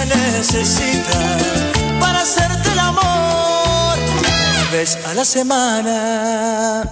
te necesita para hacerte el amor una vez a la semana.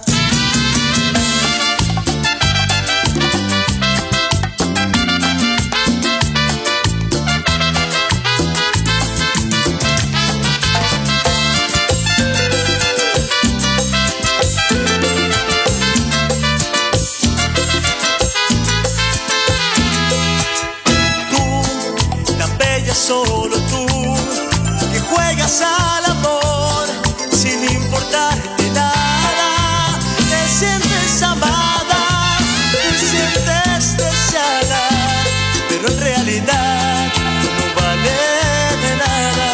Solo tú, que juegas al amor sin importarte nada. Te sientes amada, te sientes deseada, pero en realidad no vale de nada.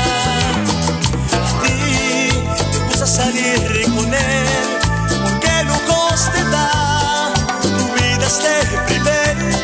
A ti te gusta salir con él, qué lujos te da, tu vida es deprimente.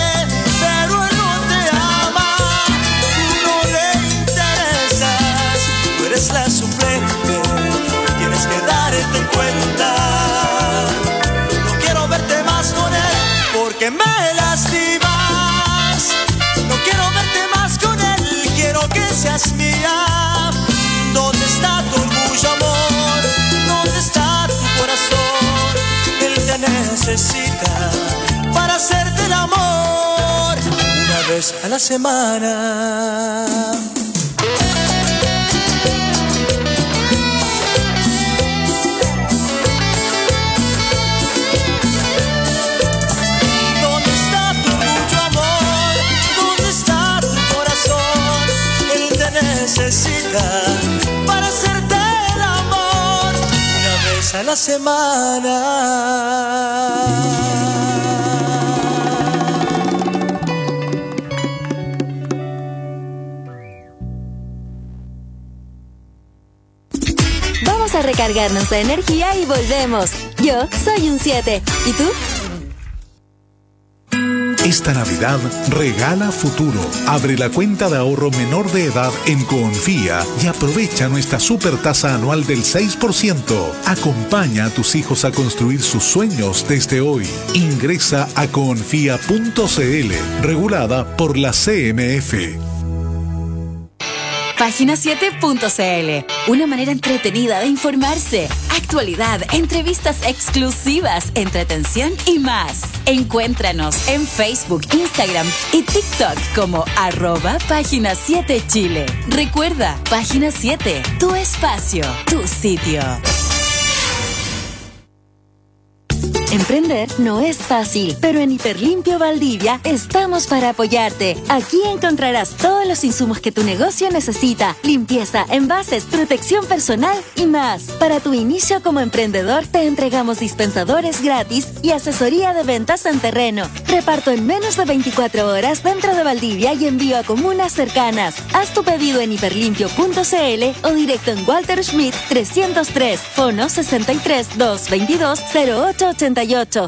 La suplente, tienes que darte cuenta. No quiero verte más con él porque me lastimas. No quiero verte más con él, quiero que seas mía. ¿Dónde está tu orgullo, amor? ¿Dónde está tu corazón? Él te necesita para hacerte el amor una vez a la semana. Necesita para hacerte el amor una vez a la semana. Vamos a recargarnos de energía y volvemos. Yo soy un 7. ¿Y tú? Esta Navidad regala futuro. Abre la cuenta de ahorro menor de edad en Coonfía y aprovecha nuestra super tasa anual del 6%. Acompaña a tus hijos a construir sus sueños desde hoy. Ingresa a coonfía.cl, regulada por la CMF. Página7.cl, una manera entretenida de informarse. Actualidad, entrevistas exclusivas, entretención y más. Encuéntranos en Facebook, Instagram y TikTok como @Página7Chile. Recuerda, Página 7, tu espacio, tu sitio. Emprender no es fácil, pero en Hiperlimpio Valdivia estamos para apoyarte. Aquí encontrarás todos los insumos que tu negocio necesita: limpieza, envases, protección personal y más. Para tu inicio como emprendedor, te entregamos dispensadores gratis y asesoría de ventas en terreno. Reparto en menos de 24 horas dentro de Valdivia y envío a comunas cercanas. Haz tu pedido en hiperlimpio.cl o directo en Walter Schmidt 303, fono 63 222 0888.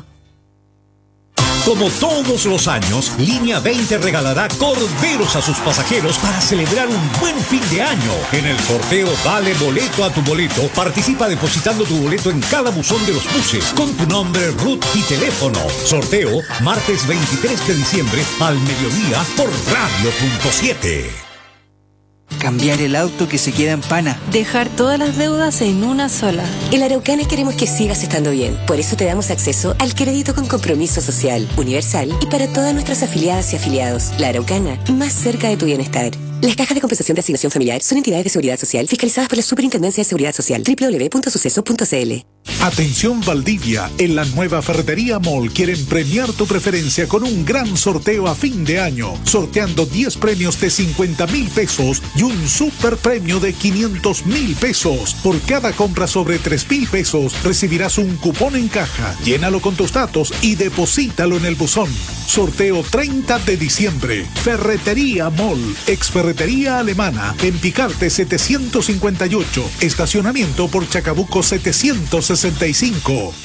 Como todos los años, Línea 20 regalará corderos a sus pasajeros para celebrar un buen fin de año. En el sorteo Dale Boleto a tu Boleto, participa depositando tu boleto en cada buzón de los buses con tu nombre, RUT y teléfono. Sorteo martes 23 de diciembre al mediodía por Radio.7. Cambiar el auto que se queda en pana. Dejar todas las deudas en una sola. En la Araucana queremos que sigas estando bien. Por eso te damos acceso al crédito con compromiso social, universal y para todas nuestras afiliadas y afiliados. La Araucana, más cerca de tu bienestar. Las cajas de compensación de asignación familiar son entidades de seguridad social fiscalizadas por la Superintendencia de Seguridad Social. www.suceso.cl. Atención Valdivia, en la nueva Ferretería Mall quieren premiar tu preferencia con un gran sorteo a fin de año, sorteando 10 premios de 50,000 pesos y un super premio de 500,000 pesos. Por cada compra sobre 3,000 pesos recibirás un cupón en caja. Llénalo con tus datos y deposítalo en el buzón. Sorteo 30 de diciembre. Ferretería Mall, ex Ferretería Alemana, en Picarte 758, estacionamiento por Chacabuco 765.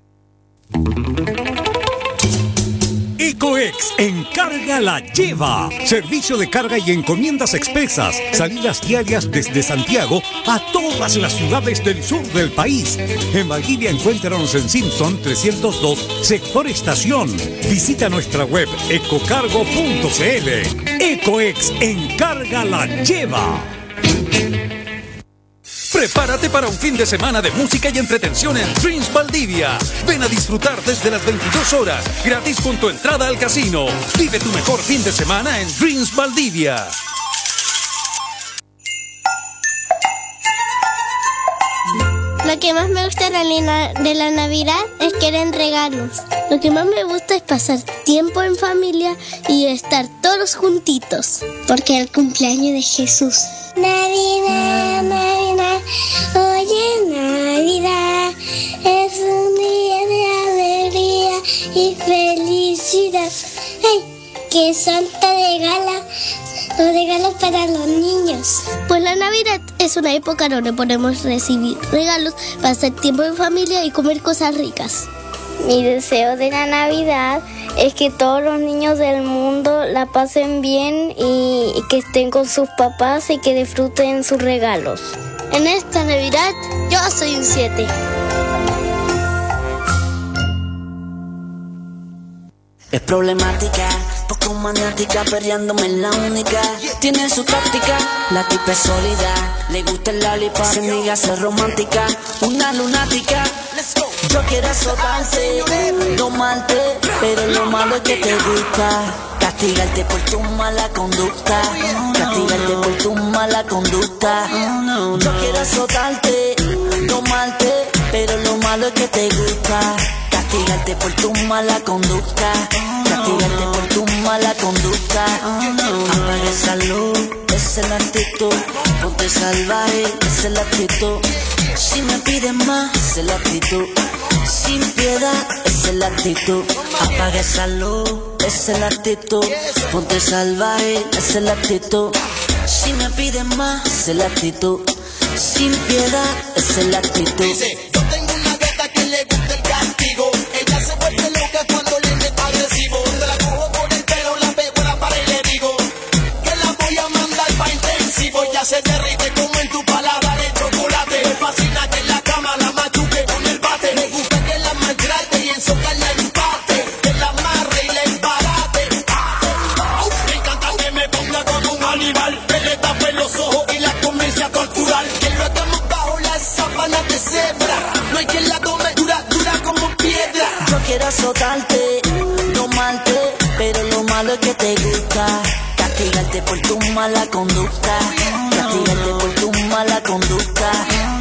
Ecoex Encarga la Lleva. Servicio de carga y encomiendas expresas. Salidas diarias desde Santiago a todas las ciudades del sur del país. En Valdivia encuéntranos en Simpson 302, sector Estación. Visita nuestra web ecocargo.cl. Ecoex Encarga la lleva. Prepárate para un fin de semana de música y entretención en Dreams Valdivia. Ven a disfrutar desde las 22 horas, gratis con tu entrada al casino. Vive tu mejor fin de semana en Dreams Valdivia. Lo que más me gusta de la Navidad es que eran regalos. Lo que más me gusta es pasar tiempo en familia y estar todos juntitos. Porque es el cumpleaños de Jesús. Navidad, Navidad, oye Navidad, es un día de alegría y felicidad. ¡Ay! Que Santa regala los regalos para los niños. Pues la Navidad es una época donde podemos recibir regalos, pasar tiempo en familia y comer cosas ricas. Mi deseo de la Navidad es que todos los niños del mundo la pasen bien y que estén con sus papás y que disfruten sus regalos. En esta Navidad yo soy un 7. Es problemática, poco maniática, perreándome en la única. Tiene su táctica, la tipa es sólida. Le gusta el lollipop, se niega a ser romántica. Una lunática, yo quiero azotarte, domarte, pero lo malo es que te gusta. Castigarte por tu mala conducta, castigarte por tu mala conducta. Yo quiero azotarte, domarte, pero lo malo es que te gusta. Castigarte por tu mala conducta, castigarte por tu mala conducta. Apaga esa luz, esa es la actitud. Ponte salvaje, esa es la actitud. Si me pides más, esa es la actitud. Sin piedad, esa es la actitud. Apaga esa luz, esa es la actitud. Ponte salvaje, esa es la actitud. Si me pides más, esa es la actitud. Sin piedad, esa es la actitud. Yo tengo una gata que le gusta el castigo. Ella se vuelve loca cuando le meto agresivo. Cuando la cojo por el pelo, la pego a la pared y le digo que la voy a mandar pa' intensivo. Ya se derrite como en tu paladar el chocolate. Me fascina que en la cama la machuque con el bate. Me gusta que la maltrate y en su carne el empate. Que la amarre y la embarate. Me encanta que me ponga como un animal. Que le tape los ojos y la comience a torturar. Que lo hagamos bajo las sábanas de cebra. No hay quien la tome dura, dura como piedra. Yo quiero azotarte, domarte, pero lo malo es que te gusta. Castigarte por tu mala conducta, castigarte por tu mala conducta.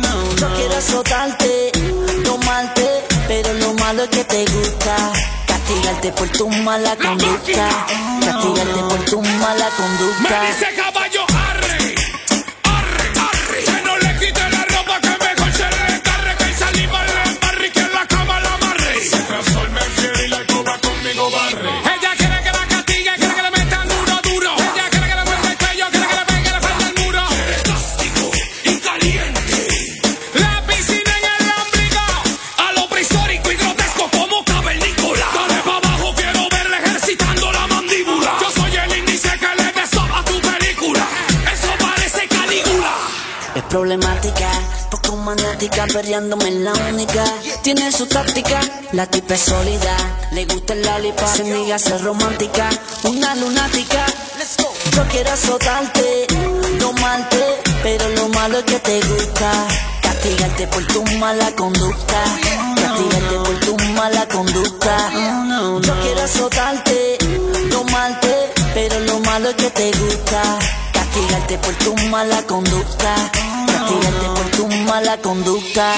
Yo quiero azotarte, domarte, pero lo malo es que te gusta. Castigarte por tu mala conducta, castigarte por tu mala conducta. Me dice caballo, arre, arre, arre. Que no le quite la ropa, que mejor se le descarre. Que el saliva le embarre y que en la cama la amarre. Se transforma en fiel y la coba conmigo barre. Ella quiere que la castigue, quiere que le metan duro, duro. Ella quiere que le muerda el cuello, quiere que le pegue la frente al muro. Quiere castigo y caliente. La piscina en el ombligo, a lo prehistórico y grotesco como cavernícola. Dale pa' abajo, quiero verle ejercitando la mandíbula. Yo soy el índice que le besó a tu película. Eso parece Calígula. Es problemática, poco maniática, perreándome en la única. Tiene su táctica, la tipa es sólida. Le gusta el lollipop, se niega a ser romántica. Una lunática, yo quiero azotarte, domarte, pero lo malo es que te gusta. Castigarte por tu mala conducta, castigarte por tu mala conducta. Yo quiero azotarte, domarte, pero lo malo es que te gusta. Castigarte por tu mala conducta, castigarte por tu mala conducta.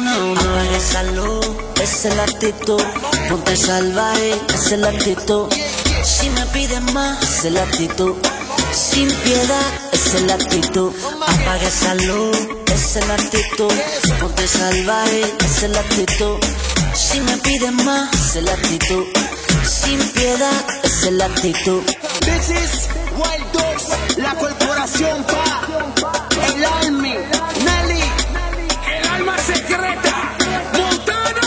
Apaga esa luz, esa es la actitud. Ponte salvaje, esa es la actitud. Si me pides más, esa es la actitud. Sin piedad, esa es la actitud. Apaga esa luz, esa es la actitud. Ponte salvaje, esa es la actitud. Si me pides más, esa es la actitud. Sin piedad, esa es la actitud. This is Wild Dogs, la corporación pa' el Army, Nelly, el alma secreta, Montana,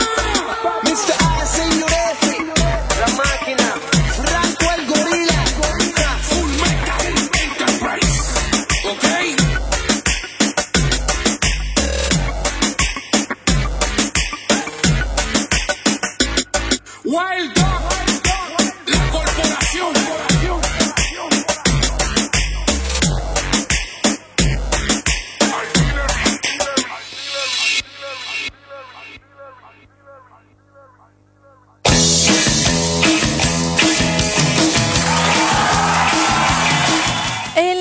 Mr. A.S. Yurefi, la máquina, Franco el gorila, Full Metal Enterprise, ¿ok? Wild Dog, la corporación.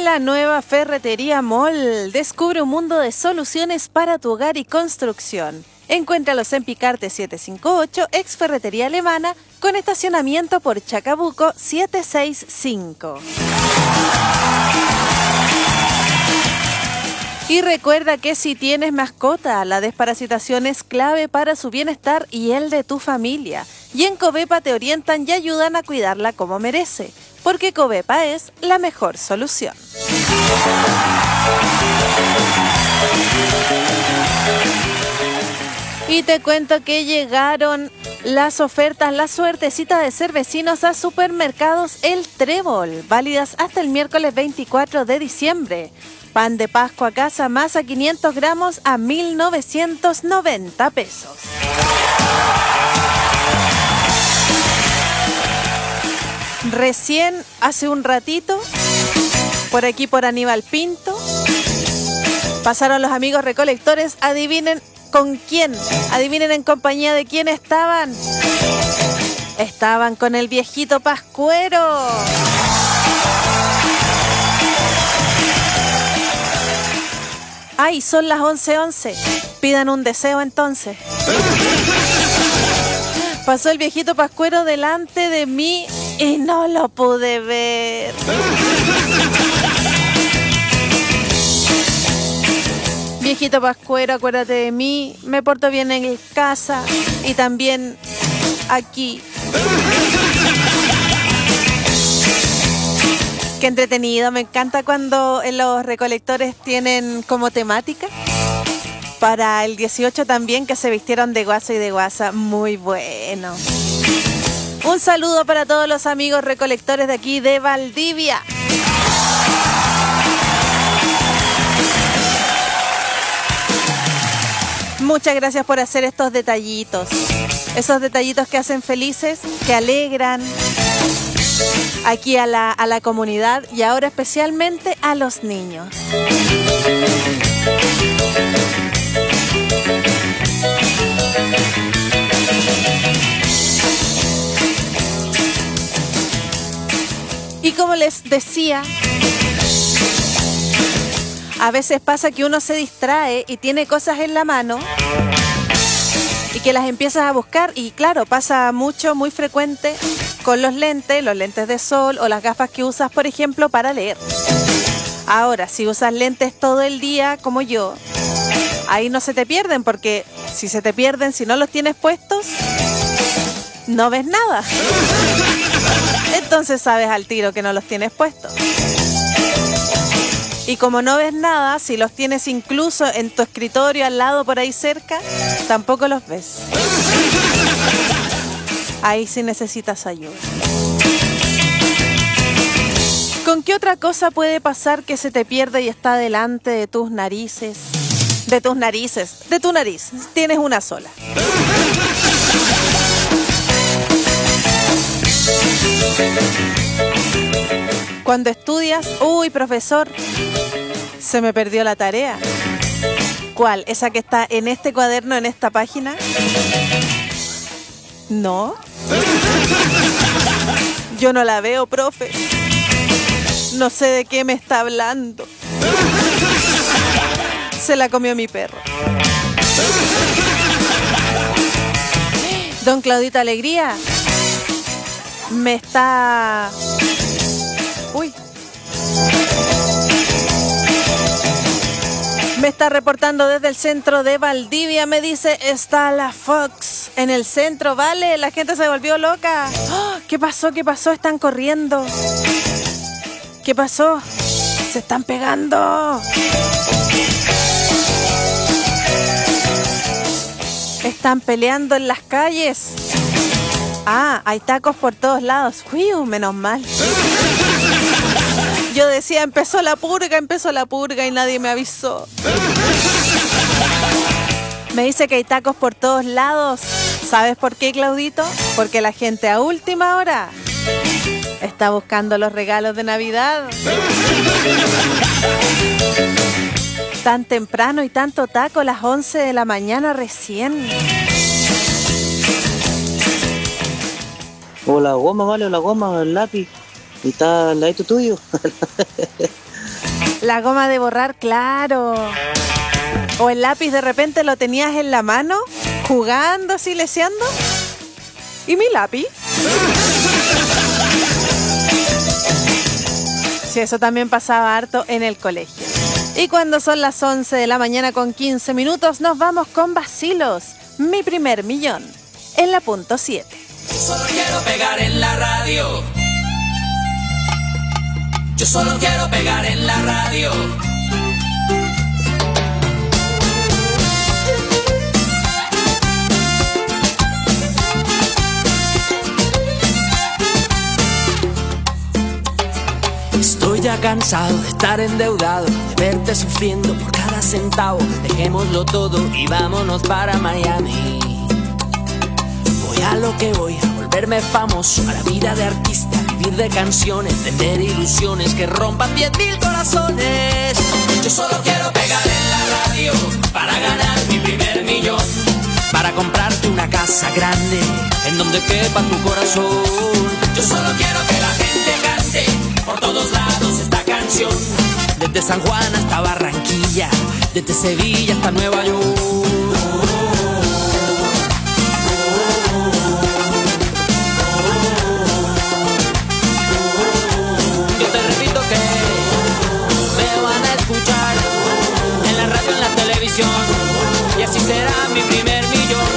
la nueva Ferretería Mall. Descubre un mundo de soluciones para tu hogar y construcción. Encuéntralos en Picarte 758, ex Ferretería Alemana, con estacionamiento por Chacabuco 765. Y recuerda que si tienes mascota, la desparasitación es clave para su bienestar y el de tu familia. Y en Covepa te orientan y ayudan a cuidarla como merece, porque Covepa es la mejor solución. Y te cuento que llegaron las ofertas, la suertecita de cervecinos a Supermercados El Trébol, válidas hasta el miércoles 24 de diciembre. Pan de Pascua Casa Masa 500 gramos a 1.990 pesos. Recién, hace un ratito, por aquí por Aníbal Pinto, pasaron los amigos recolectores. Adivinen con quién, adivinen en compañía de quién estaban. Estaban con el viejito Pascuero. Ay, son las 11:11. Pidan un deseo entonces. Pasó el viejito Pascuero delante de mí y no lo pude ver. Viejito Pascuero, acuérdate de mí. Me porto bien en casa y también aquí. Qué entretenido, me encanta cuando los recolectores tienen como temática. Para el 18 también, que se vistieron de guaso y de guasa, muy bueno. Un saludo para todos los amigos recolectores de aquí de Valdivia. Muchas gracias por hacer estos detallitos. Esos detallitos que hacen felices, que alegran aquí a la comunidad y ahora especialmente a los niños. Y como les decía, a veces pasa que uno se distrae y tiene cosas en la mano y que las empiezas a buscar, y claro, pasa mucho, muy frecuente con los lentes de sol o las gafas que usas, por ejemplo, para leer. Ahora, si usas lentes todo el día, como yo, ahí no se te pierden, porque si se te pierden, si no los tienes puestos, no ves nada. Entonces sabes al tiro que no los tienes puestos. Y como no ves nada, si los tienes incluso en tu escritorio al lado por ahí cerca, tampoco los ves. Ahí sí necesitas ayuda. ¿Con qué otra cosa puede pasar que se te pierde y está delante de tus narices? De tus narices, de tu nariz. Tienes una sola. Cuando estudias, uy, profesor, se me perdió la tarea. ¿Cuál? ¿Esa que está en este cuaderno, en esta página? No. Yo no la veo, profe. No sé de qué me está hablando. Se la comió mi perro. Don Claudito Alegría me está... Uy. Me está reportando desde el centro de Valdivia. Me dice, está la Fox en el centro. Vale, la gente se volvió loca. ¡Oh! ¿Qué pasó? ¿Qué pasó? Están corriendo. ¿Qué pasó? Se están pegando. Están peleando en las calles. Ah, hay tacos por todos lados. Uy, menos mal. Yo decía, empezó la purga y nadie me avisó. Me dice que hay tacos por todos lados. ¿Sabes por qué, Claudito? Porque la gente a última hora está buscando los regalos de Navidad. Tan temprano y tanto taco, las 11 de la mañana recién. O la goma, vale, o la goma, el lápiz. Y está al ladito tuyo. La goma de borrar, claro. O el lápiz de repente lo tenías en la mano, jugando, así, leseando. ¿Y mi lápiz? Sí, eso también pasaba harto en el colegio. Y cuando son las 11 de la mañana con 15 minutos, nos vamos con Vacilos. Mi primer millón. En la punto 7. Solo quiero pegar en la radio. Yo solo quiero pegar en la radio. Estoy ya cansado de estar endeudado, de verte sufriendo por cada centavo. Dejémoslo todo y vámonos para Miami. Voy a lo que voy, a volverme famoso, a la vida de artista, vivir de canciones, tener ilusiones que rompan 10,000 corazones. Yo solo quiero pegar en la radio para ganar mi primer millón, para comprarte una casa grande en donde quepa tu corazón. Yo solo quiero que la gente cante por todos lados esta canción, desde San Juan hasta Barranquilla, desde Sevilla hasta Nueva York. Yo te repito que me van a escuchar en la radio, en la televisión, y así será mi primer millón.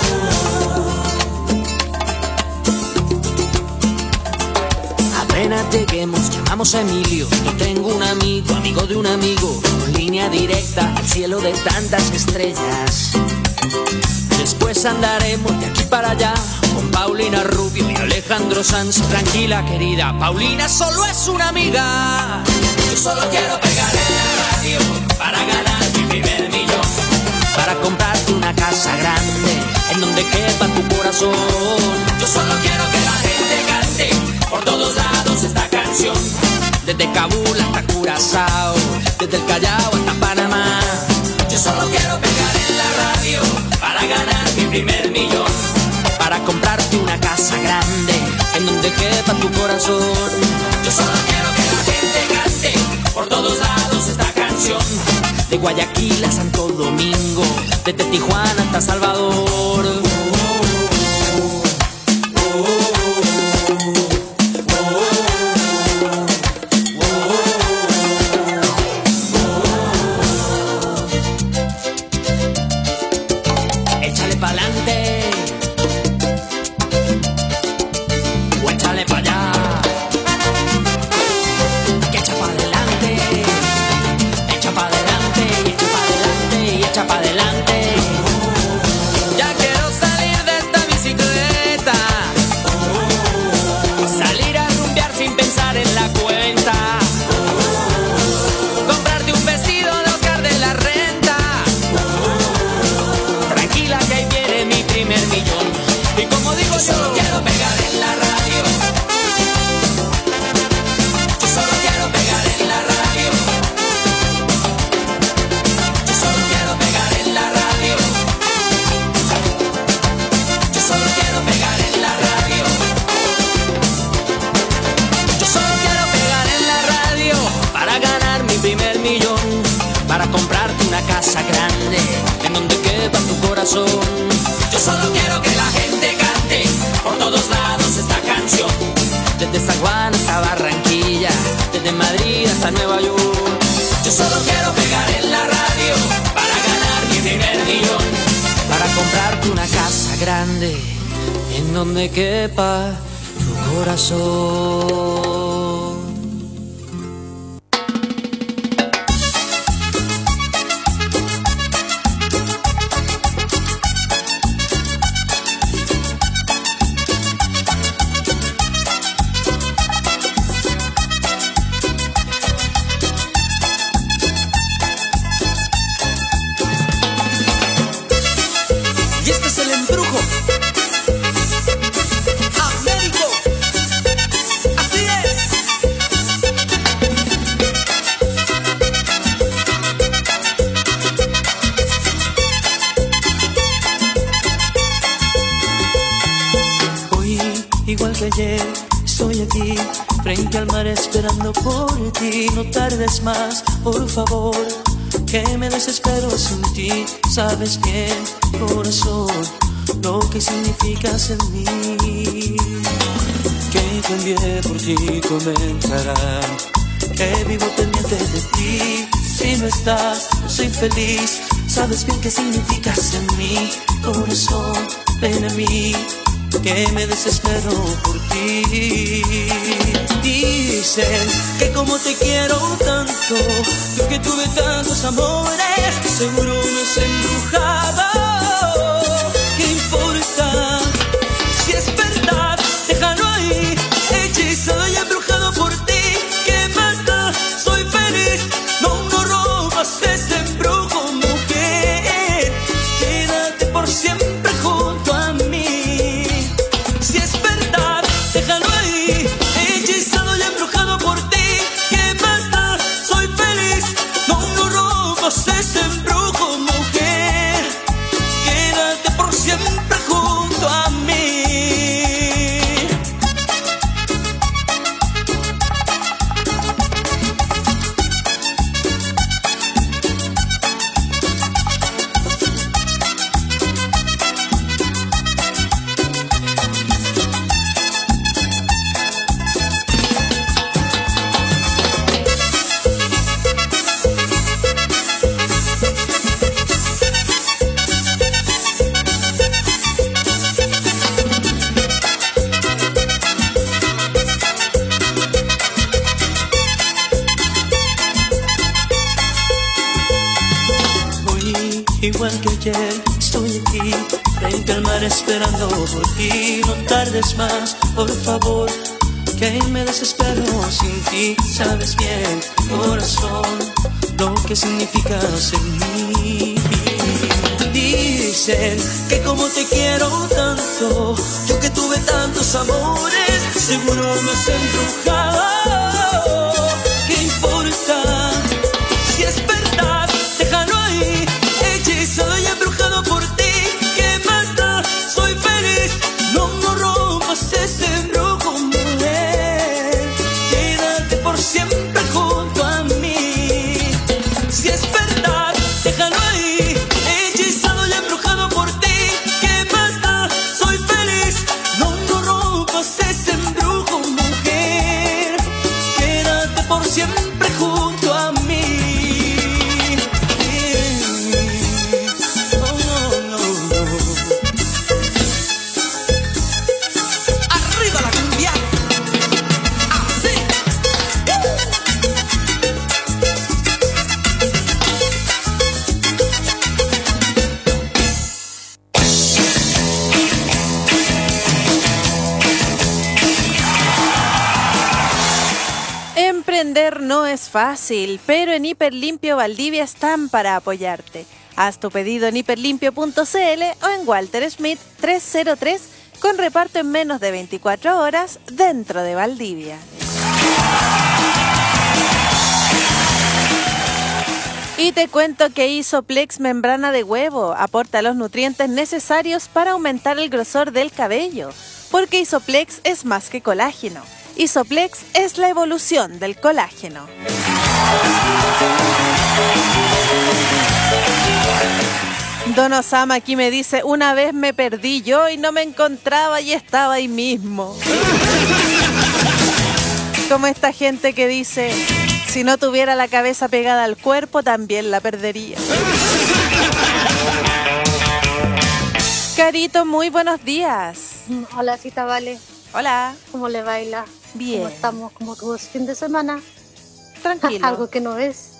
Apenas lleguemos, llamamos a Emilio. Yo tengo un amigo, amigo de un amigo, con línea directa al cielo de tantas estrellas. Después andaremos de aquí para allá con Paulina Rubio y Alejandro Sanz. Tranquila, querida, Paulina solo es una amiga. Yo solo quiero pegar en la radio para ganar mi primer millón, para comprarte una casa grande en donde quepa tu corazón. Yo solo quiero que la gente cante por todos lados esta canción, desde Kabul hasta Curazao, desde el Callao hasta Panamá. Yo solo quiero pegar en la radio para ganar mi primer millón, para comprarte una casa grande en donde quepa tu corazón. Yo solo quiero que la gente cante por todos lados esta canción, de Guayaquil a Santo Domingo, desde Tijuana hasta Salvador. Échale pa'lante o échale pa' allá, que echa pa' adelante, echa pa' adelante y echa pa' adelante y echa pa' adelante. Ya quiero salir de esta bicicleta, salir a rumbear sin pensar en la cuenta, comprarte un vestido de Oscar de la Renta. Tranquila que ahí viene mi primer millón. Y como digo yo, solo quiero pegar en la radio. Yo solo quiero pegar en la radio. Yo solo quiero pegar en la radio. Yo solo quiero pegar en la radio. Yo solo quiero pegar en la radio para ganar mi primer millón, para comprarte una casa grande en donde quepa tu corazón. Yo solo quiero que la gente cante por todos lados esta canción, desde San Juan hasta Barranquilla, desde Madrid hasta Nueva York. Yo solo quiero pegar en la radio para ganar mi primer millón, para comprarte una casa grande en donde quepa tu corazón. Y este es el embrujo Américo. Así es. frente al mar esperando por ti. No tardes más, por favor, que me desespero sin ti. Sabes bien, corazón, lo que significas en mí. Que cambié por ti, comentarán que vivo pendiente de ti. Si no estás, no soy feliz. Sabes bien qué significas en mí. Corazón, ven a mí, que me desespero por ti. Dicen que como te quiero tanto, yo que tuve tantos amores, seguro me has embrujado. ¿Qué importa? Si es verdad, déjalo ahí, hechizado y embrujado por ti. ¿Qué más da? Soy feliz, no rompas ese embrujo, mujer. Quédate por siempre junto a mí. Si es verdad, déjalo ahí, hechizado y embrujado por ti. ¿Qué más da? Soy feliz, no rompas ese embrujo, mujer. Quédate por siempre junto a mí. Igual que ayer, estoy aquí, frente al mar esperando por ti. No tardes más, por favor, que me desespero sin ti. Sabes bien, corazón, lo que significas en mí. Dicen que como te quiero tanto, yo que tuve tantos amores, seguro me has embrujado. ¿Qué importa? Si es verdad, déjalo ahí, hechizado y embrujado por ti. ¿Qué más da? Soy feliz, no rompas ese embrujo, mujer. Quédate por siempre junto a mí. Si es verdad, déjalo ahí, hechizado y embrujado por ti. ¿Qué más da? Soy feliz, no rompas ese embrujo, mujer. Quédate por siempre junto a mí. Emprender no es fácil, pero en Hiperlimpio Valdivia están para apoyarte. Haz tu pedido en hiperlimpio.cl o en Walter Smith 303 con reparto en menos de 24 horas dentro de Valdivia. Y te cuento que Isoplex membrana de huevo aporta los nutrientes necesarios para aumentar el grosor del cabello, porque Isoplex es más que colágeno. Isoplex es la evolución del colágeno. Don Osama aquí me dice, una vez me perdí yo y no me encontraba y estaba ahí mismo. Como esta gente que dice, si no tuviera la cabeza pegada al cuerpo, también la perdería. Carito, muy buenos días. Hola, Cita Vale. Hola. ¿Cómo le baila? Bien. ¿Cómo estamos? ¿Cómo tuvo el fin de semana? Tranquilo. Algo que no ves.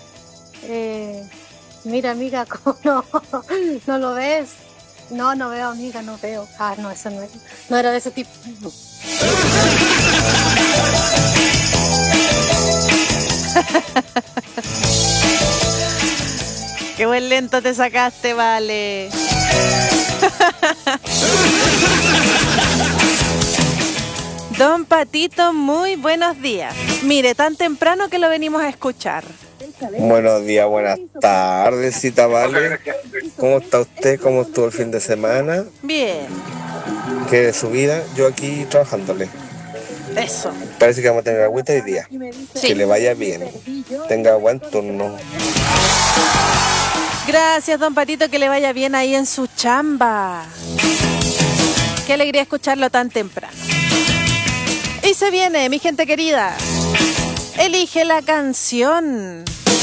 Mira, amiga, ¿cómo no? ¿No lo ves? No veo, amiga, no veo. Ah, no, eso no era de ese tipo. Qué buen lento te sacaste, Vale. Don Patito, muy buenos días. Mire, tan temprano que lo venimos a escuchar. Buenos días, buenas tardes, Cita Vale. ¿Cómo está usted? ¿Cómo estuvo el fin de semana? Bien. ¿Qué de su vida? Yo aquí trabajándole. Eso. Parece que vamos a tener agüita hoy día. Sí. Que le vaya bien. Tenga buen turno. Gracias, don Patito, que le vaya bien ahí en su chamba. Qué alegría escucharlo tan temprano. Y se viene, mi gente querida. Elige la canción.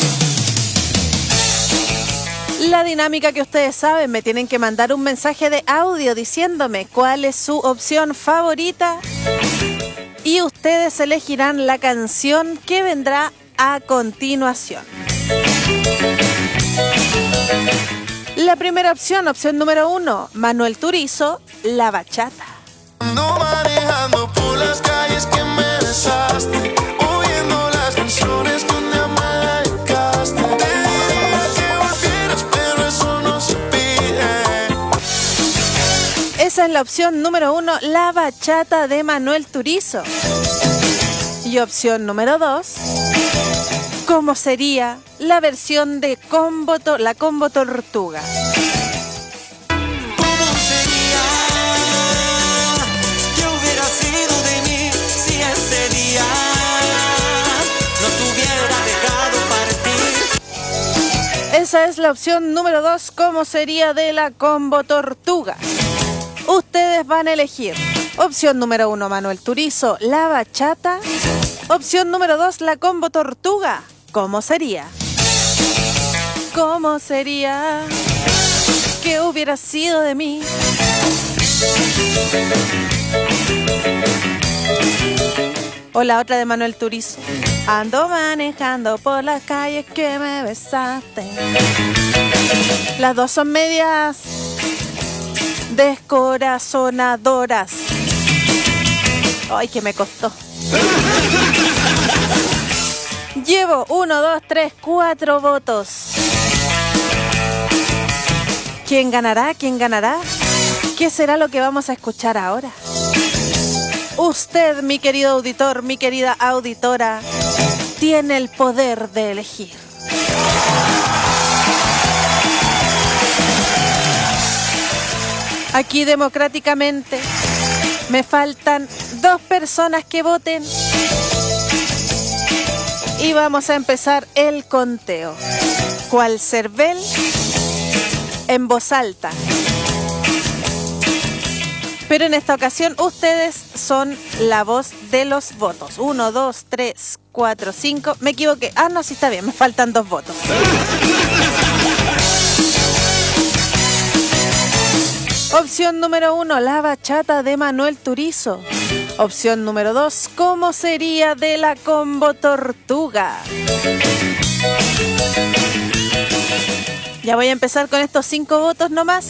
La dinámica que ustedes saben, me tienen que mandar un mensaje de audio diciéndome cuál es su opción favorita y ustedes elegirán la canción que vendrá a continuación. La primera opción, opción número 1, Manuel Turizo, La Bachata. Ando manejando por las calles que me besaste, oyendo las canciones que un día me dedicaste. Te diría que volvieras, pero eso no se pide. Esa es la opción número 1, La Bachata de Manuel Turizo. Y opción número 2, ¿cómo sería la versión de la Combo Tortuga? ¿Cómo sería? ¿Qué hubiera sido de mí si ese día no te hubiera dejado partir? Esa es la opción número 2, ¿cómo sería de la Combo Tortuga? Ustedes van a elegir opción número 1, Manuel Turizo, La Bachata. Opción número 2, la Combo Tortuga. ¿Cómo sería? ¿Cómo sería? ¿Qué hubiera sido de mí? O la otra de Manuel Turizo. Ando manejando por las calles que me besaste. Las dos son medias descorazonadoras. Ay, que me costó. Llevo 1, 2, 3, 4 votos. ¿Quién ganará? ¿Quién ganará? ¿Qué será lo que vamos a escuchar ahora? Usted, mi querido auditor, mi querida auditora, tiene el poder de elegir. Aquí democráticamente me faltan 2 personas que voten y vamos a empezar el conteo. ¿Cuál Cervel? En voz alta. Pero en esta ocasión ustedes son la voz de los votos. 1, 2, 3, 4, 5. Me equivoqué. Ah, no, sí está bien. Me faltan 2 votos. Opción número 1, La Bachata de Manuel Turizo. Opción número 2, ¿cómo sería de la Combo Tortuga? Ya voy a empezar con estos 5 votos nomás.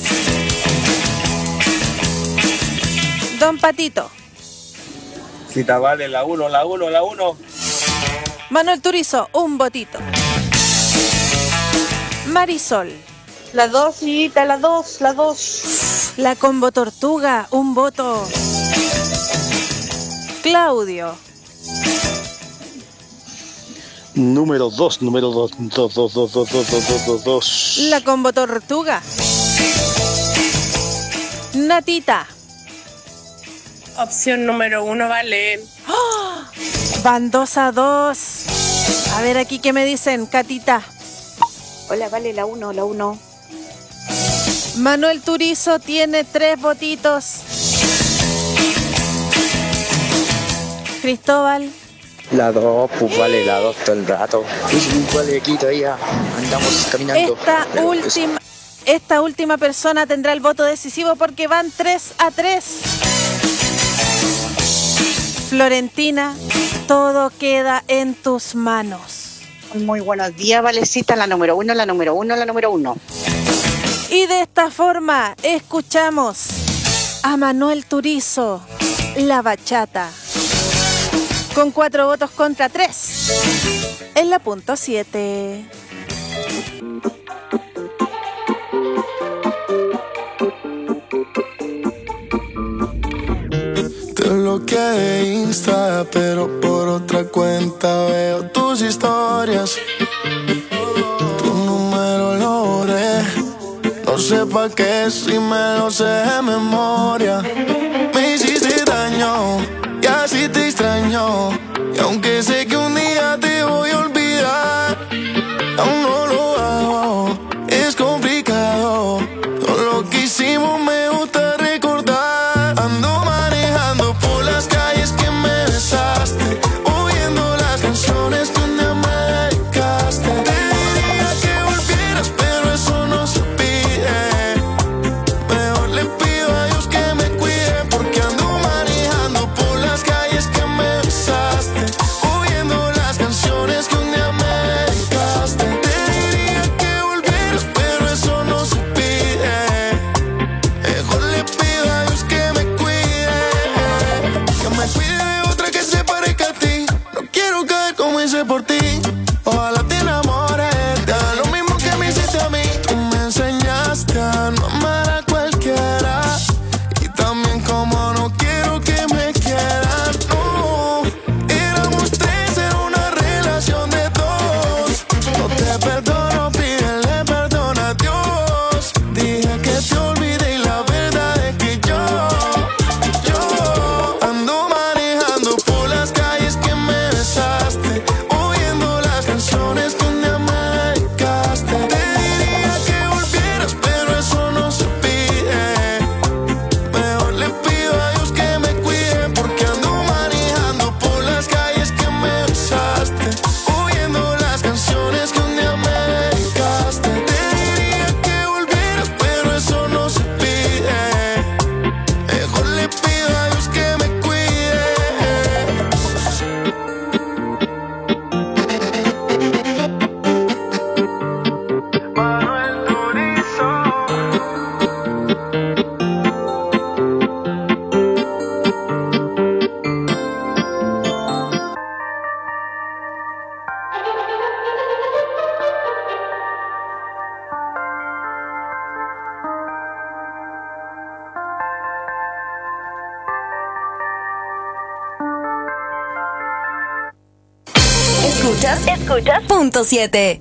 Don Patito. Cita vale, la 1. Manuel Turizo, un votito. Marisol. La 2, hijita, la 2. La Combo Tortuga, un voto. Claudio. Número 2. La Combo Tortuga. Natita. Opción número 1, vale. ¡Oh! Van 2-2. A ver aquí qué me dicen, Catita. Hola, vale, la 1. Manuel Turizo tiene 3 votitos. Cristóbal. La 2, pues vale, la 2 todo el rato. Vale, aquí todavía andamos caminando. Esta última persona tendrá el voto decisivo porque van 3-3. Florentina, todo queda en tus manos. Muy buenos días, Valecita, la número 1. Y de esta forma escuchamos a Manuel Turizo, La Bachata, con 4 votos contra 3 en la punto 7. Te bloqueé de Insta, pero por otra cuenta veo tus historias. Tu número lo borré. No sé pa' qué si me lo sé de memoria. Me hiciste daño y así te extraño. Escuchas Punto 7.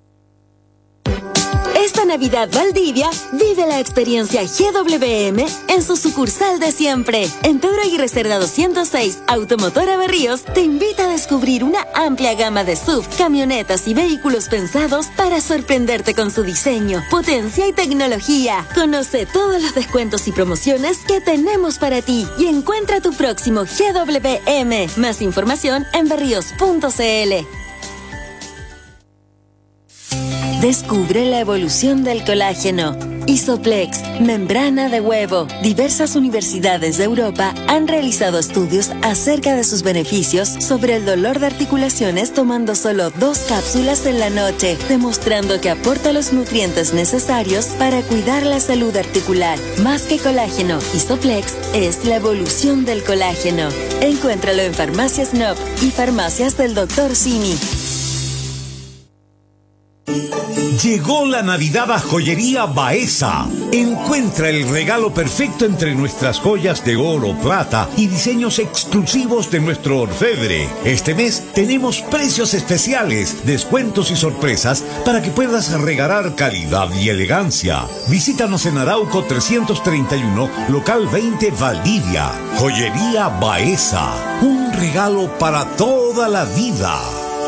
Esta Navidad Valdivia, vive la experiencia GWM en su sucursal de siempre. En Pedro Aguirre Cerda 206, Automotora Berríos te invita a descubrir una amplia gama de SUV, camionetas y vehículos pensados para sorprenderte con su diseño, potencia y tecnología. Conoce todos los descuentos y promociones que tenemos para ti y encuentra tu próximo GWM. Más información en berríos.cl. Descubre la evolución del colágeno. Isoplex, membrana de huevo. Diversas universidades de Europa han realizado estudios acerca de sus beneficios sobre el dolor de articulaciones tomando solo 2 cápsulas en la noche, demostrando que aporta los nutrientes necesarios para cuidar la salud articular. Más que colágeno, Isoplex es la evolución del colágeno. Encuéntralo en Farmacias Nob y Farmacias del Dr. Simi. Llegó la Navidad a Joyería Baeza. Encuentra el regalo perfecto entre nuestras joyas de oro, plata y diseños exclusivos de nuestro orfebre. Este mes tenemos precios especiales, descuentos y sorpresas para que puedas regalar calidad y elegancia. Visítanos en Arauco 331, local 20 Valdivia. Joyería Baeza. Un regalo para toda la vida.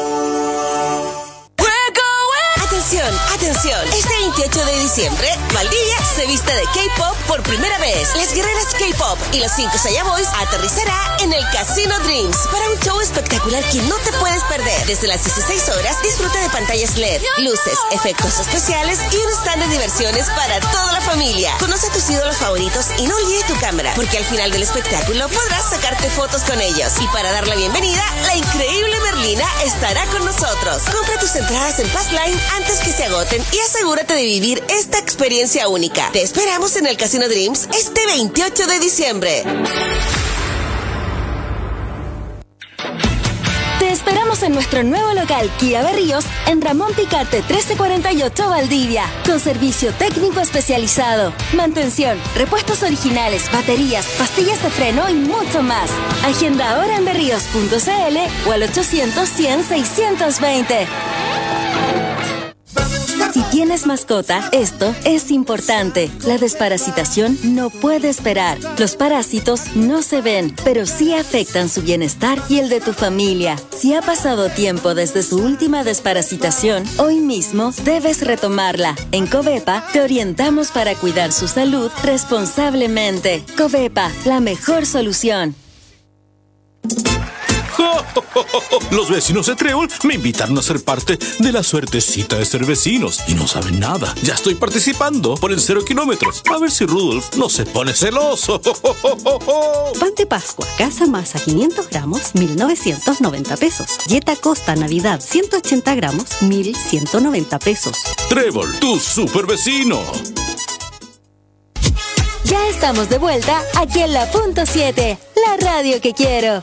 Atención, este 28 de diciembre, Valdivia se viste de K-Pop por primera vez. Las guerreras K-Pop y los 5 Saya Boys aterrizará en el Casino Dreams para un show espectacular que no te puedes perder. Desde las 16 horas, disfruta de pantallas LED, luces, efectos especiales y un stand de diversiones para toda la familia. Conoce a tus ídolos favoritos y no olvides tu cámara, porque al final del espectáculo podrás sacarte fotos con ellos. Y para dar la bienvenida, la increíble Merlina estará con nosotros. Compra tus entradas en Passline antes que se agoten y asegúrate de vivir esta experiencia única. Te esperamos en el Casino Dreams este 28 de diciembre. Te esperamos en nuestro nuevo local Kia Berríos en Ramón Picarte 1348 Valdivia, con servicio técnico especializado, mantención, repuestos originales, baterías, pastillas de freno y mucho más. Agenda ahora en berríos.cl o al 800-100-620. Si tienes mascota, esto es importante. La desparasitación no puede esperar. Los parásitos no se ven, pero sí afectan su bienestar y el de tu familia. Si ha pasado tiempo desde su última desparasitación, hoy mismo debes retomarla. En Covepa te orientamos para cuidar su salud responsablemente. Covepa, la mejor solución. Los vecinos de Trébol me invitaron a ser parte de la suertecita de ser vecinos y no saben nada. Ya estoy participando por el 0 kilómetros. A ver si Rudolf no se pone celoso. Pan de Pascua, Casa Masa 500 gramos, 1.990 pesos. Dieta Costa Navidad 180 gramos, 1.190 pesos. Trébol, tu super vecino. Ya estamos de vuelta aquí en la Punto 7, la radio que quiero.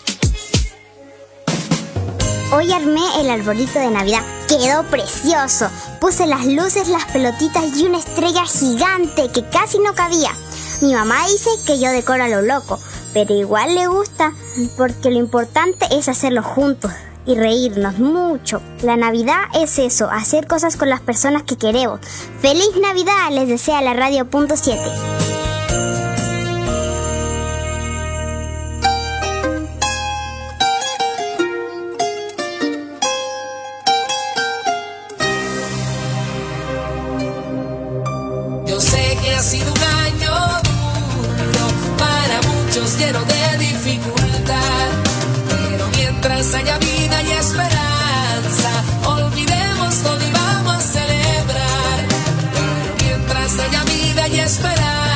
Hoy armé el arbolito de Navidad. Quedó precioso. Puse las luces, las pelotitas y una estrella gigante que casi no cabía. Mi mamá dice que yo decoro a lo loco, pero igual le gusta, porque lo importante es hacerlo juntos y reírnos mucho. La Navidad es eso, hacer cosas con las personas que queremos. ¡Feliz Navidad! Les desea la radio Punto 7. Yo sé que ha sido un año duro, para muchos lleno de dificultad, pero mientras haya vida y esperanza, olvidemos todo y vamos a celebrar. Pero mientras haya vida y esperanza,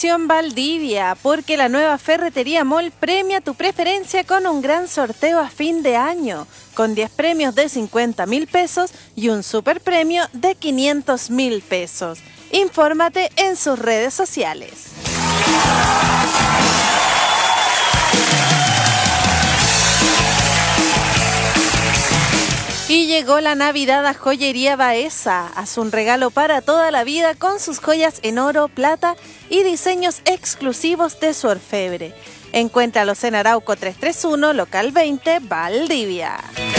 Atención Valdivia, porque la nueva Ferretería Mall premia tu preferencia con un gran sorteo a fin de año, con 10 premios de 50.000 pesos y un super premio de 500.000 pesos. Infórmate en sus redes sociales. Y llegó la Navidad a Joyería Baeza. Haz un regalo para toda la vida con sus joyas en oro, plata y diseños exclusivos de su orfebre. Encuéntralos en Arauco 331, local 20, Valdivia.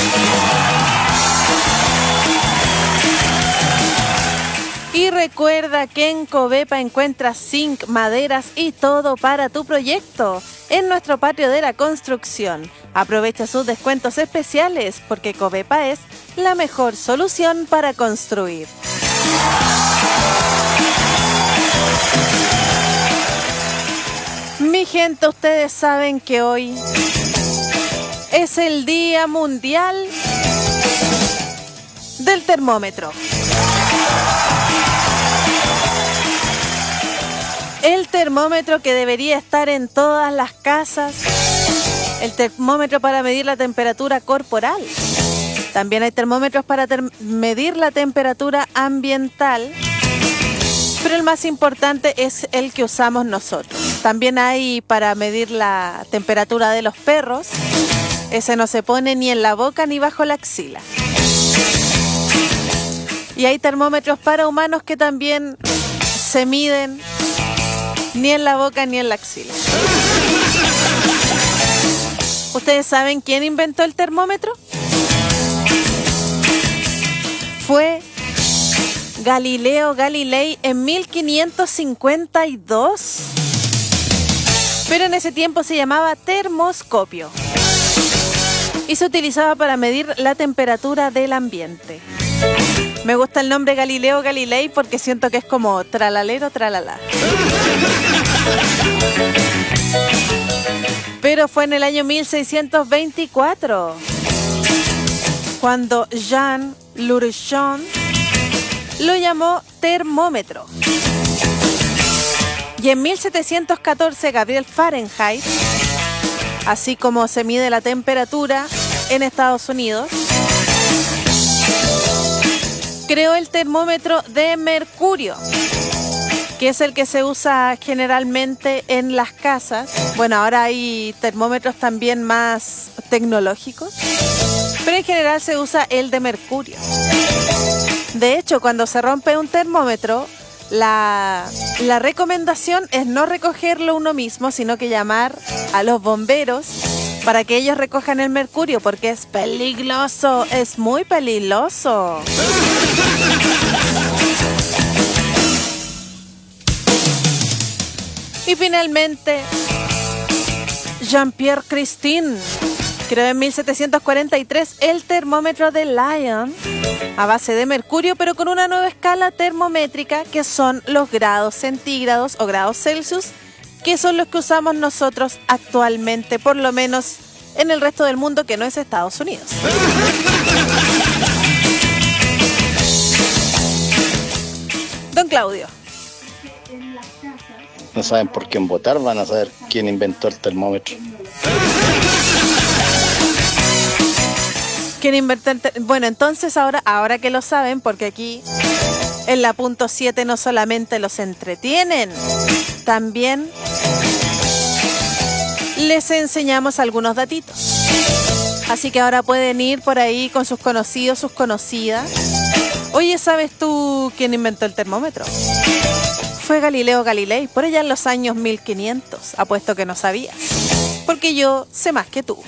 Y recuerda que en Covepa encuentras zinc, maderas y todo para tu proyecto en nuestro patio de la construcción. Aprovecha sus descuentos especiales porque Covepa es la mejor solución para construir. Mi gente, ustedes saben que hoy es el Día Mundial del Termómetro. El termómetro que debería estar en todas las casas. El termómetro para medir la temperatura corporal. También hay termómetros para medir la temperatura ambiental. Pero el más importante es el que usamos nosotros. También hay para medir la temperatura de los perros. Ese no se pone ni en la boca ni bajo la axila. Y hay termómetros para humanos que también se miden ni en la boca ni en la axila. ¿Ustedes saben quién inventó el termómetro? Fue Galileo Galilei en 1552. Pero en ese tiempo se llamaba termoscopio y se utilizaba para medir la temperatura del ambiente. Me gusta el nombre Galileo Galilei porque siento que es como tralalero, tralala. Pero fue en el año 1624 cuando Jean Lurchon lo llamó termómetro. Y en 1714 Gabriel Fahrenheit, así como se mide la temperatura en Estados Unidos, creó el termómetro de mercurio, que es el que se usa generalmente en las casas. Bueno, ahora hay termómetros también más tecnológicos, pero en general se usa el de mercurio. De hecho, cuando se rompe un termómetro, la recomendación es no recogerlo uno mismo, sino que llamar a los bomberos para que ellos recojan el mercurio, porque es peligroso, es muy peligroso. Y finalmente, Jean-Pierre Christin creó en 1743 el termómetro de Lion a base de mercurio, pero con una nueva escala termométrica que son los grados centígrados o grados Celsius, que son los que usamos nosotros actualmente, por lo menos en el resto del mundo que no es Estados Unidos. Don Claudio. No saben por quién votar, van a saber quién inventó el termómetro. ¿Quién inventó el Bueno, entonces ahora que lo saben, porque aquí en la punto 7 no solamente los entretienen, también les enseñamos algunos datitos. Así que ahora pueden ir por ahí con sus conocidos, sus conocidas. Oye, ¿sabes tú quién inventó el termómetro? Fue Galileo Galilei, por allá en los años 1500. Apuesto que no sabías, porque yo sé más que tú.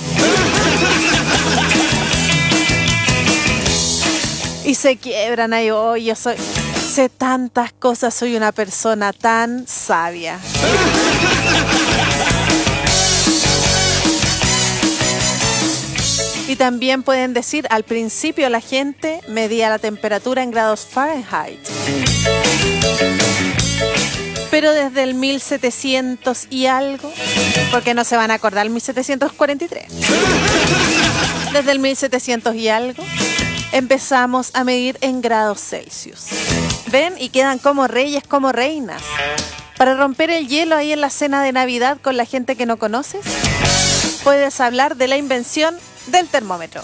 Y se quiebran ahí, yo sé tantas cosas, soy una persona tan sabia. Y también pueden decir, al principio la gente medía la temperatura en grados Fahrenheit. Pero desde el 1700 y algo, porque no se van a acordar, 1743. Desde el 1700 y algo, empezamos a medir en grados Celsius. ¿Ven? Y quedan como reyes, como reinas. Para romper el hielo ahí en la cena de Navidad con la gente que no conoces, puedes hablar de la invención del termómetro.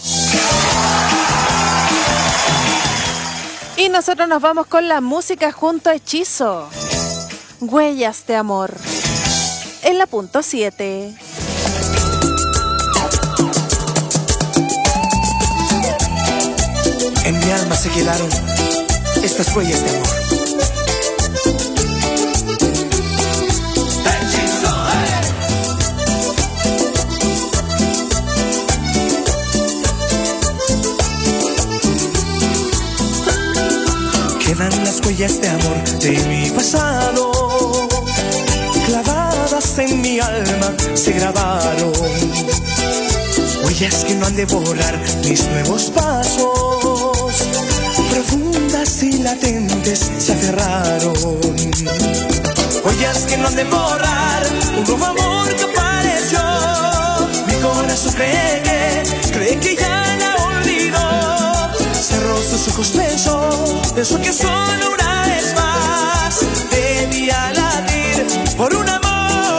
Y nosotros nos vamos con la música junto a Hechizo. Huellas de amor. En la punto 7. En mi alma se quedaron estas huellas de amor. Quedan las huellas de amor de mi pasado, clavadas en mi alma se grabaron. Huellas que no han de borrar mis nuevos pasos, profundas y latentes se aferraron. Huellas que no han de borrar un nuevo amor que apareció. Mi corazón cree que ya la olvidó. Cerró sus ojos, pensó que solo una vez más debía latir por un amor.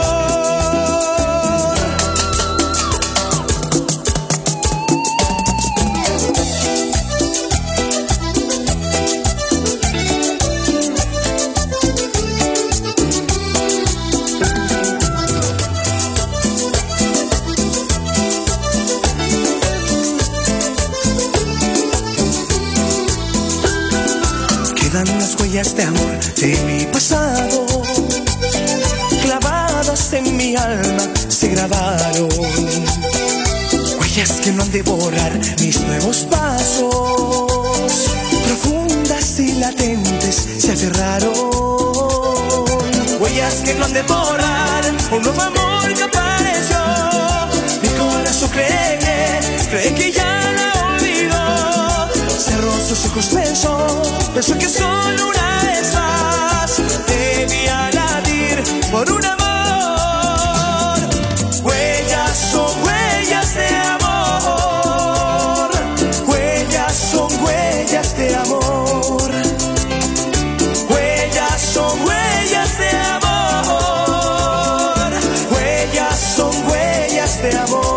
Las huellas de amor de mi pasado, clavadas en mi alma se grabaron. Huellas que no han de borrar mis nuevos pasos, profundas y latentes se aferraron. Huellas que no han de borrar un nuevo amor que apareció. Mi corazón cree que ya la olvidó. Cerró sus ojos, pensó que solo una vez más debía latir por un amor. Huellas son huellas de amor. Huellas son huellas de amor. Huellas son huellas de amor. Huellas son huellas de amor.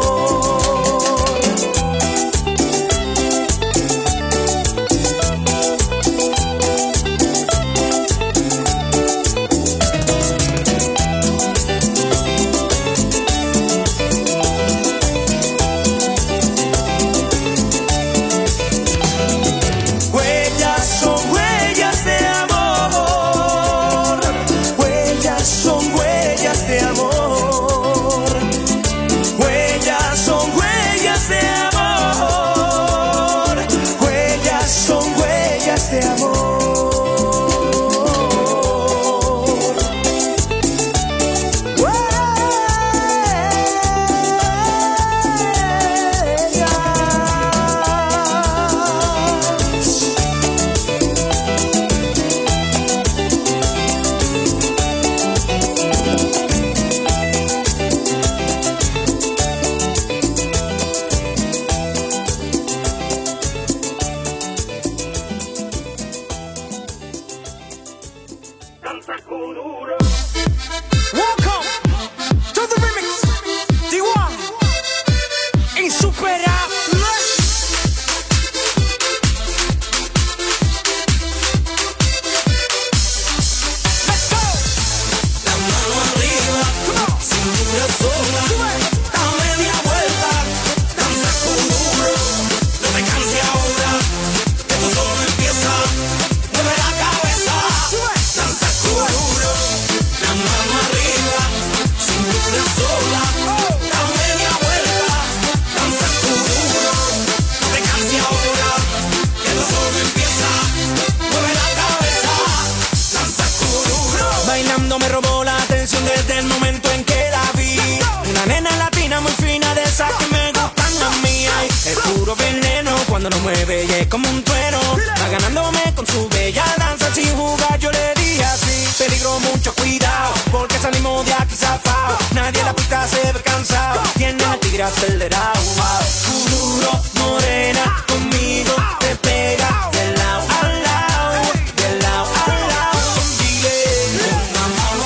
Cuando nos mueve y es como un trueno, va ganándome con su bella danza. Sin jugar yo le dije así: peligro, mucho cuidado, porque salimos de aquí zafao. Nadie en la pista se ve cansado, tiene el tigre acelerado. Tu duro, morena, conmigo te pega de lado a lado, de lado a lado. Dile, mamá,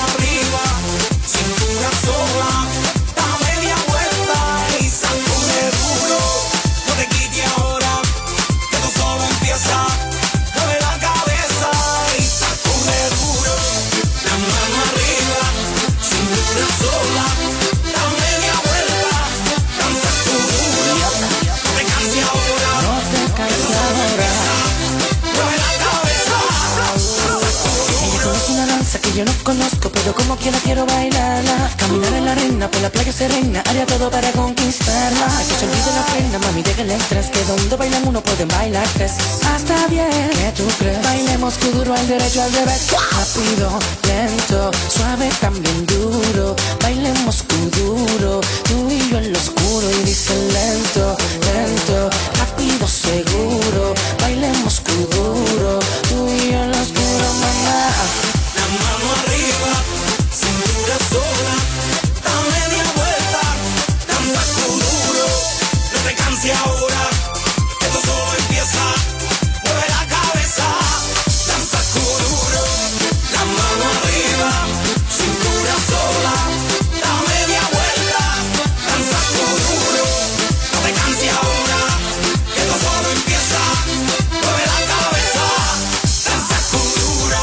yo no conozco, pero como quiera quiero bailarla. Caminar en la arena, por la playa serena, haría todo para conquistarla. Hay que se olvide la pena, mami, déjenle el estrés, que donde bailan uno pueden bailar tres. Hasta bien, ¿qué tú crees? Bailemos duro al derecho, al revés. Rápido, lento, suave, también duro. Bailemos duro, tú y yo en lo oscuro. Y dice lento, lento, rápido, seguro. Bailemos duro, tú y yo en lo oscuro, mamá. La mano arriba, cintura sola, da media vuelta, danza duro, no te canses ahora, esto solo empieza, mueve la cabeza, danza duro, la mano arriba, cintura sola, da media vuelta, danza duro, no te canses ahora, esto solo empieza, mueve la cabeza, danza duro.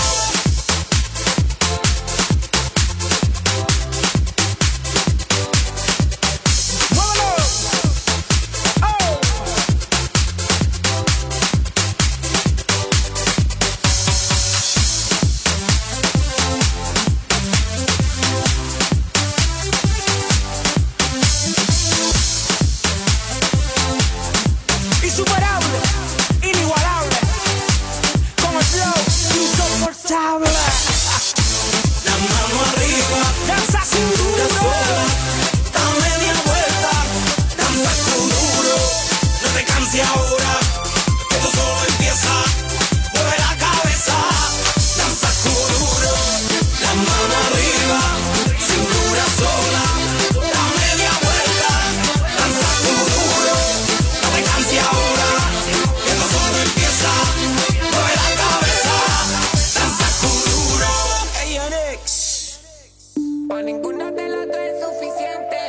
Insuperable, inigualable, con el flow insoportable. La mano arriba, danza cintura sola, da media vuelta, danza duro, no te canses ahora, esto solo empieza, mueve la cabeza, danza duro, la mano arriba, cintura sola, da media vuelta, danza duro, no te canses ahora, esto solo empieza, mueve la cabeza, danza duro. Hey, Onyx. Pa' ninguna de las dos es suficiente.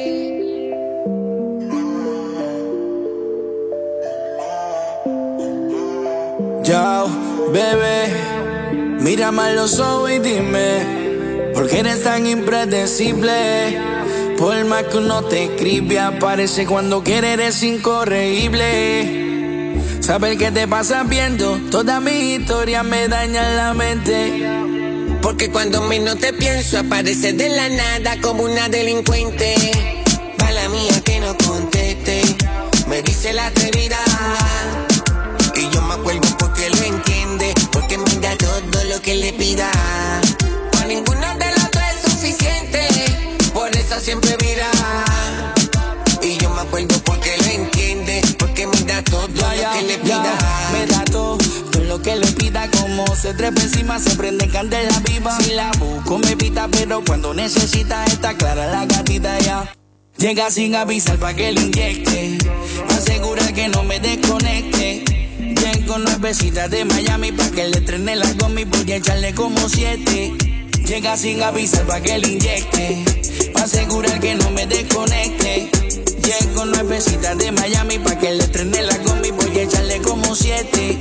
Yo, bebé, mírame a los ojos y dime, ¿por qué eres tan impredecible? Por más que uno te escribe, aparece cuando quiere, eres incorregible. Saber qué te pasa viendo, toda mi historia me daña la mente. Porque cuando menos te pienso, aparece de la nada como una delincuente. Mala mía que no conteste, me dice la atrevida. Y yo me acuerdo porque lo entiende, porque me da todo lo que le pida. Para ninguna de las dos es suficiente, por eso siempre mira. Y yo me acuerdo porque lo entiende, porque me da todo lo que le pida. Me da todo lo que le pida, como se trepa encima, se prende candela viva. Si la busco me evita, pero cuando necesita está clara la gatita ya. Llega sin avisar pa' que le inyecte, asegura que no me desconecte. Llego nuevecita de Miami pa' que le trene la gomi, voy a echarle como 7. Llega sin avisar pa' que le inyecte, pa' asegurar que no me desconecte. Llego nuevecita de Miami pa' que le trene la gomi, voy a echarle como 7.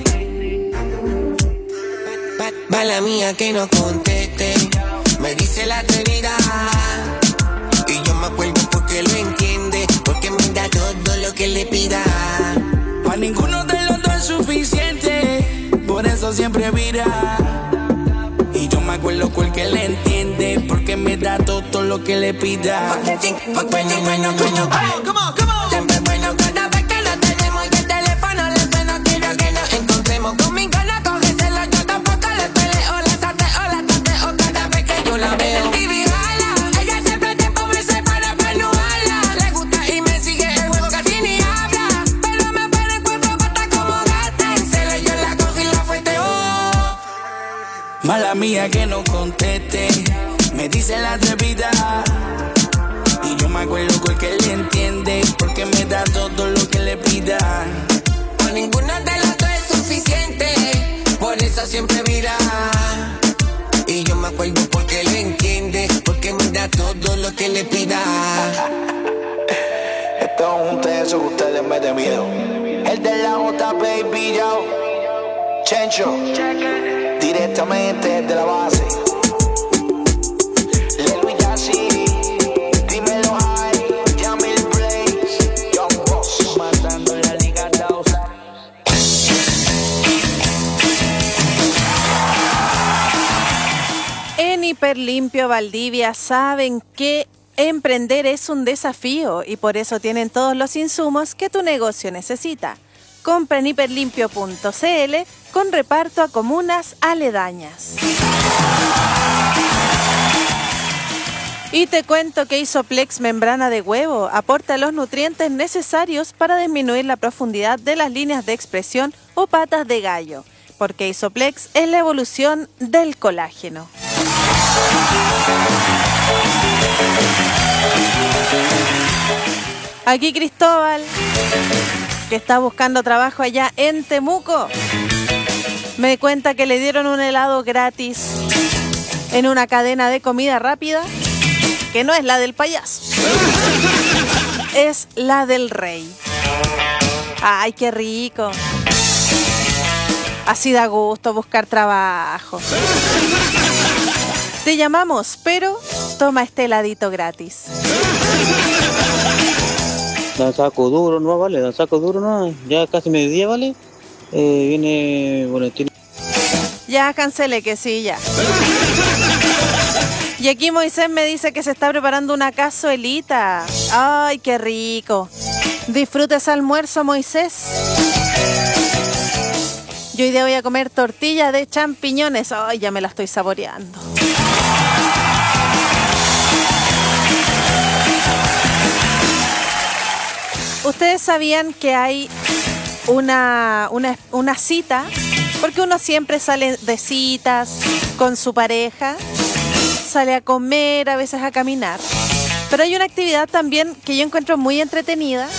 Mala mía que no conteste, me dice la atrevida. Y yo me acuerdo porque lo entiende, porque me da todo lo que le pida. Pa' ninguno de los dos es suficiente, por eso siempre vira. Y yo me acuerdo porque le entiende, porque me da todo lo que le pida. Bueno, siempre bueno cada vez que lo tenemos y el teléfono le suena. Quiero que nos encontremos conmigo, no cógeselo, yo tampoco le peleo, la sateo cada vez que yo la veo. El TV jala, ella siempre tiempo me separa para no jala. Le gusta y me sigue el juego, casi ni habla, pero me pone el cuerpo pata como gata. En celo yo la cojo y la fueteo. Mala mía que no conteste, me dice la atrevida. Y yo me acuerdo porque le entiende, porque me da todo lo que le pida. Por ninguna de las dos es suficiente, por eso siempre mira. Y yo me acuerdo porque le entiende, porque me da todo lo que le pida. Esto es un teso que ustedes meten miedo. El de la J, baby, yo. Chencho, directamente de la base. Lelo y Yassi, dímelo ahí, Yamil Blaze, Young Boss, matando la Liga 2. Hiperlimpio Valdivia saben que emprender es un desafío y por eso tienen todos los insumos que tu negocio necesita. Compra en hiperlimpio.cl con reparto a comunas aledañas. Y te cuento que Isoplex membrana de huevo aporta los nutrientes necesarios para disminuir la profundidad de las líneas de expresión o patas de gallo, porque Isoplex es la evolución del colágeno. Aquí Cristóbal, que está buscando trabajo allá en Temuco, me cuenta que le dieron un helado gratis en una cadena de comida rápida que no es la del payaso, es la del rey. ¡Ay, qué rico! Así da gusto buscar trabajo. Te llamamos, pero toma este heladito gratis. Dan saco duro, no vale, dan saco duro, no. Ya casi mediodía, vale. Viene Valentín. Ya cancele que sí, ya. Y aquí Moisés me dice que se está preparando una cazuelita. ¡Ay, qué rico! Disfruta ese almuerzo, Moisés. Yo hoy día voy a comer tortilla de champiñones. ¡Ay, ya me la estoy saboreando! ¿Ustedes sabían que hay una cita? Porque uno siempre sale de citas con su pareja, sale a comer, a veces a caminar. Pero hay una actividad también que yo encuentro muy entretenida,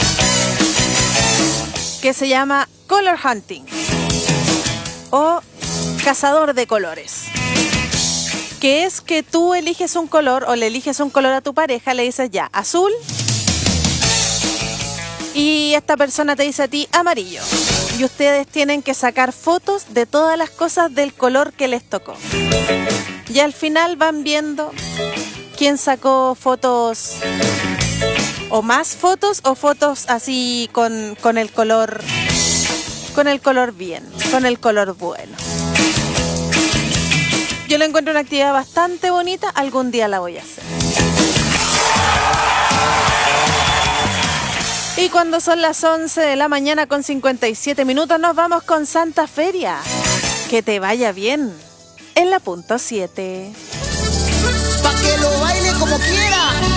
que se llama color hunting o cazador de colores. Que es que tú eliges un color o le eliges un color a tu pareja, le dices ya, azul. Y esta persona te dice a ti amarillo. Y ustedes tienen que sacar fotos de todas las cosas del color que les tocó. Y al final van viendo quién sacó fotos o más fotos o fotos así con el color bien, con el color bueno. Yo le encuentro una actividad bastante bonita, algún día la voy a hacer. Y cuando son las 11 de la mañana con 57 minutos nos vamos con Santa Feria. Que te vaya bien. En la punto 7. Pa' que lo baile como quiera.